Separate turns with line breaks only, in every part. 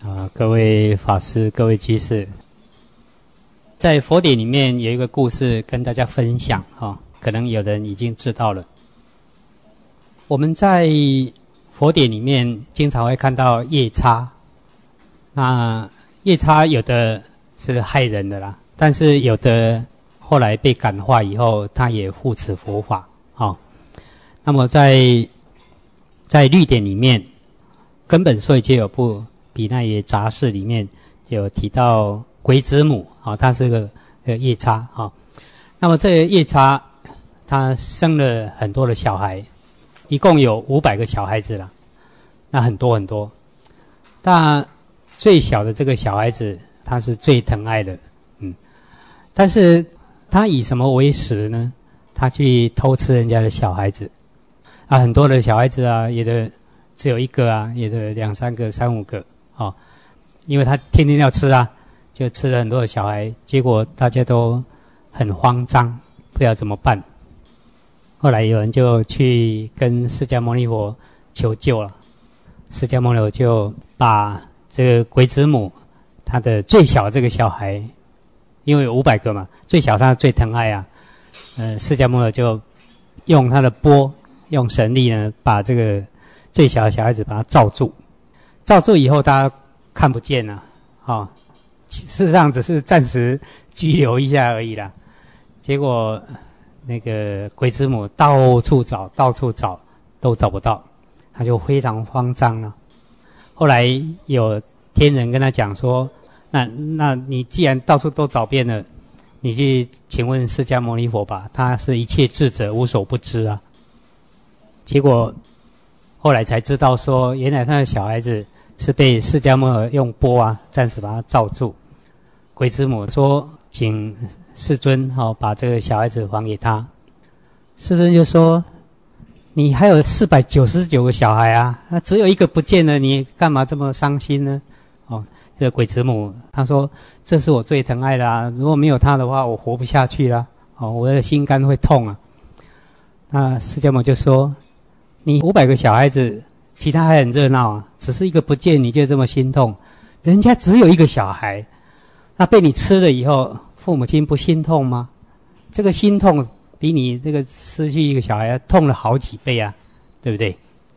各位法师、各位居士，在佛典里面有一个故事跟大家分享可能有人已经知道了。我们在佛典里面经常会看到夜叉，那夜叉有的是害人的啦，但是有的后来被感化以后，他也护持佛法那么在律典里面，根本所以就有部比那耶杂事里面就有提到鬼子母他是个夜叉那么这个夜叉他生了很多的小孩，一共有500个小孩子了，那很多很多。但最小的这个小孩子他是最疼爱的但是他以什么为食呢？他去偷吃人家的小孩子很多的小孩子有的只有1个有的2、3个、3、5个因为他天天要吃就吃了很多的小孩，结果大家都很慌张，不知道怎么办。后来有人就去跟释迦牟尼佛求救了，释迦牟尼佛就把这个鬼子母他的最小这个小孩，因为有500个嘛，最小他最疼爱释迦牟尼就用他的钵，用神力呢，把这个最小的小孩子把他罩住，罩住以后大家看不见了事实上只是暂时拘留一下而已啦。结果那个鬼子母到处找都找不到，他就非常慌张了。后来有天人跟他讲说，那你既然到处都找遍了，你去请问释迦牟尼佛吧，他是一切智者，无所不知结果后来才知道说，原来他的小孩子是被释迦牟尼用钵暂时把他罩住。鬼子母说请世尊把这个小孩子还给他。世尊就说，你还有499个小孩那只有1个不见了，你干嘛这么伤心呢？这个鬼子母他说，这是我最疼爱的如果没有他的话，我活不下去了我的心肝会痛那释迦牟尼就说，你500个小孩子，其他还很热闹只是1个不见你就这么心痛，人家只有1个小孩，那被你吃了以后，父母亲不心痛吗？这个心痛比你这个失去1个小孩痛了好几倍对不对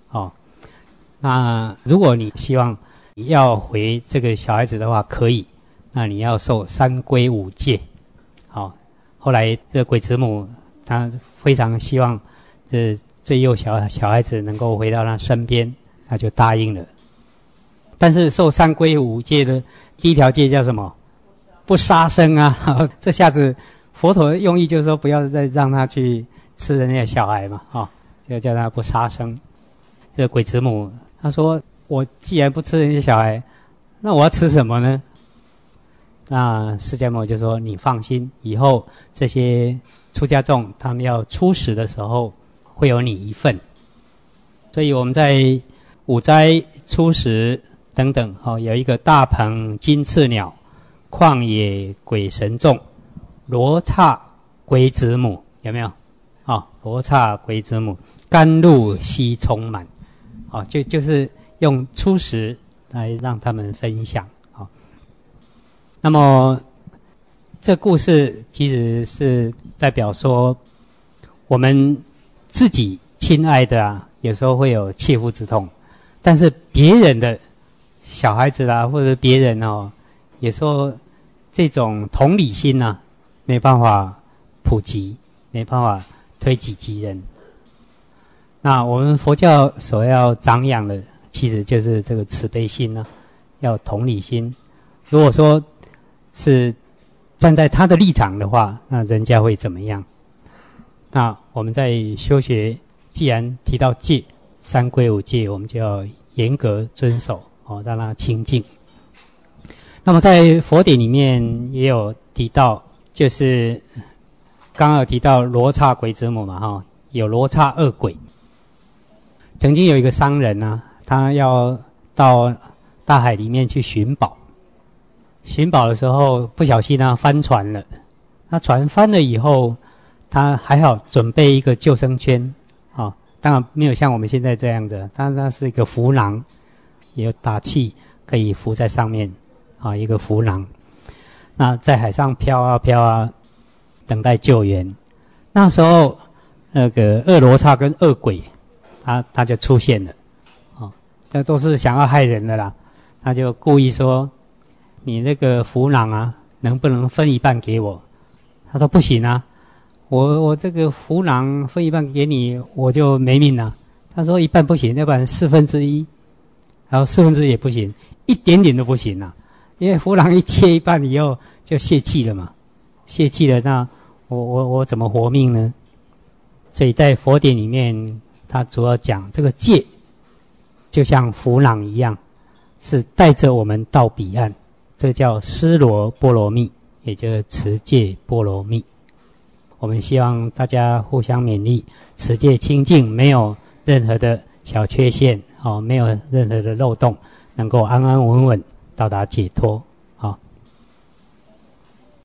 那如果你希望你要回这个小孩子的话可以，那你要受3皈5戒后来这个鬼子母他非常希望这最幼小孩子能够回到他身边，他就答应了。但是受3皈5戒的第1条戒叫什么？不杀生这下子佛陀的用意就是说，不要再让他去吃人家的小孩嘛就叫他不杀生。这个鬼子母他说，我既然不吃人家小孩，那我要吃什么呢？那释迦牟尼就说，你放心，以后这些出家众他们要出食的时候会有你一份。所以我们在五斋出食等等有一个大鹏金翅鸟、旷野鬼神众、罗刹鬼子母，有没有罗刹鬼子母，甘露悉充满就是用出食来让他们分享那么这故事其实是代表说，我们自己亲爱的有时候会有切肤之痛，但是别人的小孩子或者别人有时候这种同理心没办法普及，没办法推己及人。那我们佛教所要长养的其实就是这个慈悲心要同理心。如果说是站在他的立场的话，那人家会怎么样？那我们在修学，既然提到戒，3皈5戒，我们就要严格遵守让他清净。那么在佛典里面也有提到，就是刚刚有提到罗刹鬼子母嘛有罗刹恶鬼。曾经有一个商人他要到大海里面去寻宝，寻宝的时候不小心翻船了。那船翻了以后，他还好准备一个救生圈当然没有像我们现在这样的，他是一个浮囊，也有打气可以浮在上面啊，一个浮囊。那在海上飘啊飘啊，等待救援。那时候那个恶罗刹跟恶鬼，他就出现了，这都是想要害人的啦。他就故意说：“你那个浮囊啊，能不能分一半给我？”他说：“不行啊，我这个浮囊分一半给你，我就没命了。”他说：“一半不行，要不然1/4，然后1/4也不行，一点点都不行啊。因为浮囊一切一半以后就泄气了嘛，泄气了，那我怎么活命呢？”所以在佛典里面，他主要讲这个戒，就像浮囊一样，是带着我们到彼岸，这叫尸罗波罗蜜，也就是持戒波罗蜜。我们希望大家互相勉励，持戒清净，没有任何的小缺陷，没有任何的漏洞，能够安安稳稳到达解脱。